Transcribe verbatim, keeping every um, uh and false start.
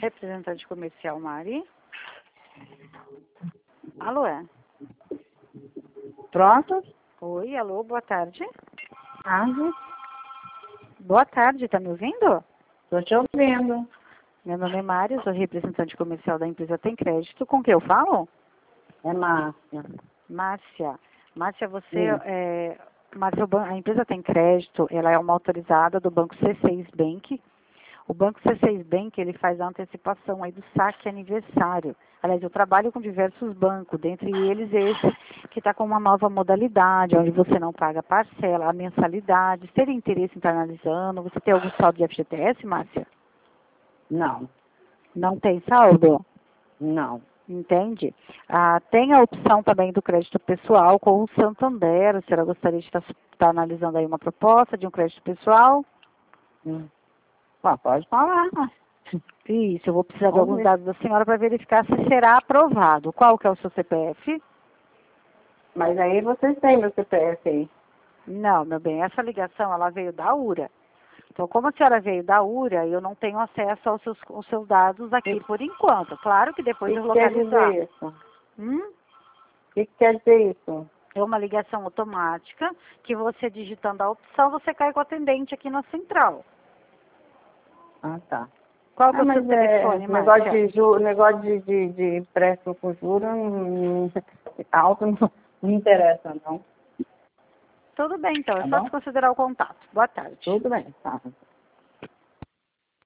Representante comercial Mari. Alô, é? Pronto? Oi, alô, boa tarde. Tarde. Boa tarde, tá me ouvindo? Estou te ouvindo. Meu nome é Mari, eu sou representante comercial da empresa Tem Crédito. Com quem eu falo? É Márcia. Márcia. Márcia, você Sim. é... Márcia, o ban- a empresa Tem Crédito, ela é uma autorizada do Banco C seis Bank. O Banco C seis Bank, ele faz a antecipação aí do saque aniversário. Aliás, eu trabalho com diversos bancos, dentre eles esse que está com uma nova modalidade, onde você não paga a parcela, a mensalidade. Você teria interesse em estar analisando? Você tem algum saldo de F G T S, Márcia? Não. Não tem saldo? Não. Entende? Ah, tem a opção também do crédito pessoal com o Santander. A senhora gostaria de estar, estar analisando aí uma proposta de um crédito pessoal? Hum. Bom, pode falar. Isso, eu vou precisar de Vamos alguns ver. dados da senhora para verificar se será aprovado. Qual que é o seu C P F? Mas aí vocês têm meu C P F aí. Não, meu bem, essa ligação ela veio da U R A. Então, como a senhora veio da U R A, eu não tenho acesso aos seus, aos seus dados aqui por enquanto. Claro que O depois que, eu que quer localizar. dizer isso? Hum? O que, que quer dizer isso? É uma ligação automática que você digitando a opção, você cai com o atendente aqui na central. Ah, tá. Qual que é Ah, o seu mas é, telefone, negócio Márcia? de ju, negócio de, de, de empréstimo com juros hum, alto não, não interessa, não. Tudo bem, então. É Tá só bom? desconsiderar o contato. Boa tarde. Tudo bem. Tá.